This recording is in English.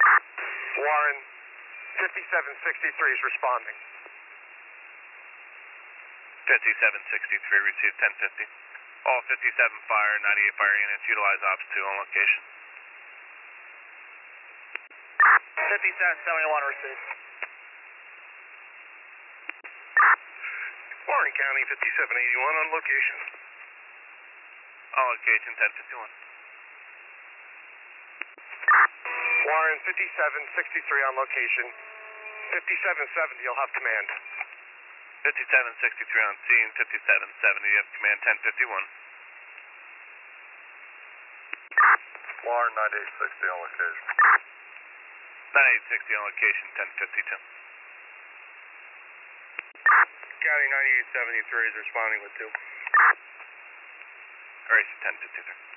Warren, 5763 is responding. 5763, received 1050. All 57 fire, 98 fire units, utilize Ops 2 on location. 5771 received. Warren County, 5781 on location. On location, 1051. Warren, 5763 on location. 5770, you'll have command. 5763 on scene, 5770, you have command 1051. Warren, 9860 on location. 9860 on location, 1052. County 9873 is responding with 2. Erase 1053.